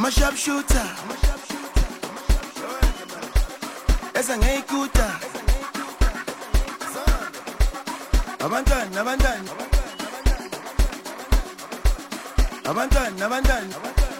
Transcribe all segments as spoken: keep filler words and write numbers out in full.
a sharpshooter. Esa ngeyikuta. Abantwana, abantwana. Abantwana, abantwana.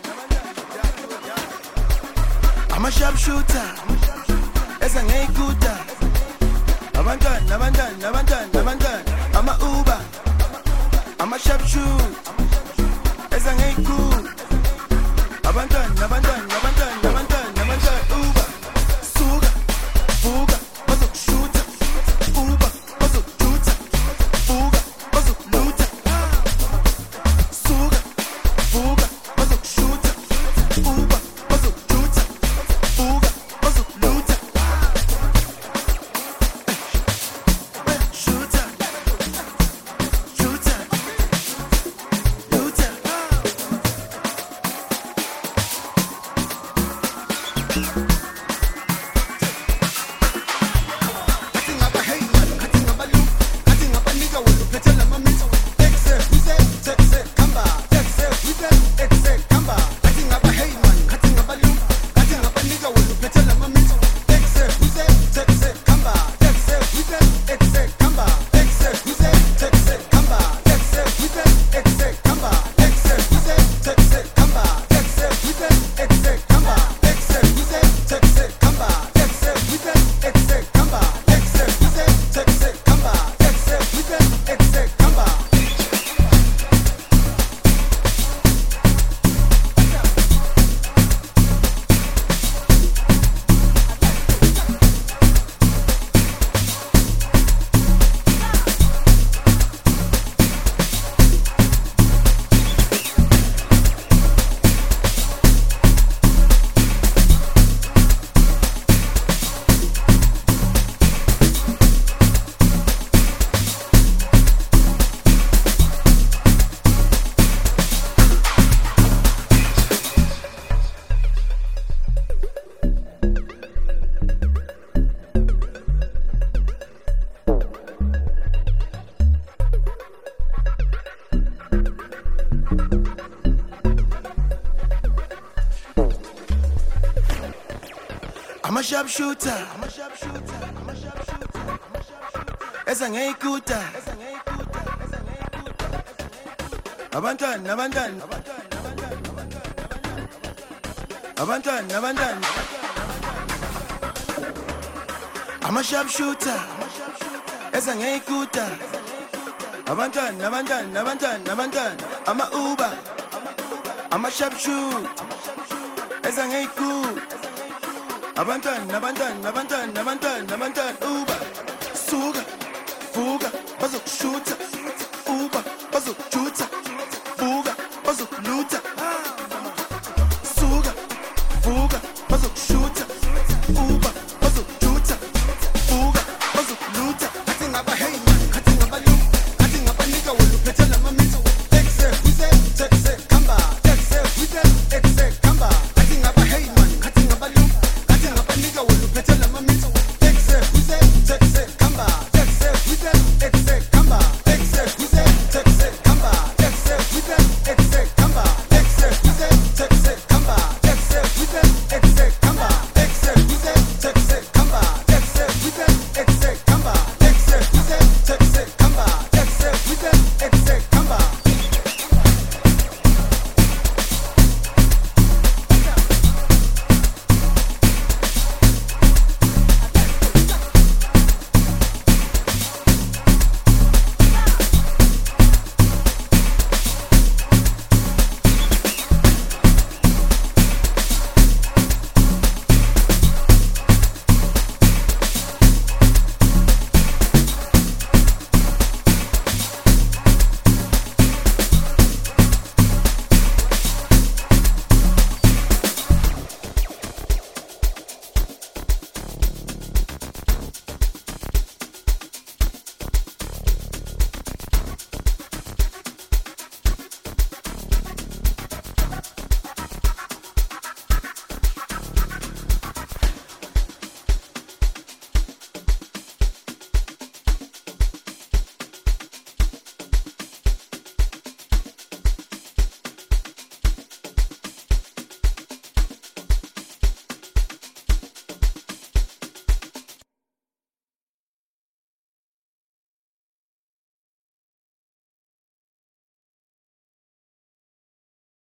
I'm a sharpshooter. Esa ngeyikuta. Abantwana, abantwana, abantwana, abantwana. I'm a Uber. I'm a sharpshooter. Esa ngeyikuta. Abantwana, abantwana, abantwana, abantwana, abantwana. Uber. Suga, fuga, bazoshuta. Uber, bazoshuta. Fuga, bazoluta. Suga, fuga, bazoshuta. Uber, bazoshuta. Fuga, bazoluta. Shooter, shooter, looter. I'm a sharpshooter. I'm a sharpshooter. I'm a sharpshooter. Esa ngeyikuta. Abantwana, abantwana. Abantwana, abantwana. I'm a sharpshooter. Esa ngeyikuta. Abantwana, abantwana, abantwana, abantwana. I'm a Uber. I'm a sharpshooter. Esa ngeyikuta. Abantwana, abantwana, abantwana, abantwana, abantwana.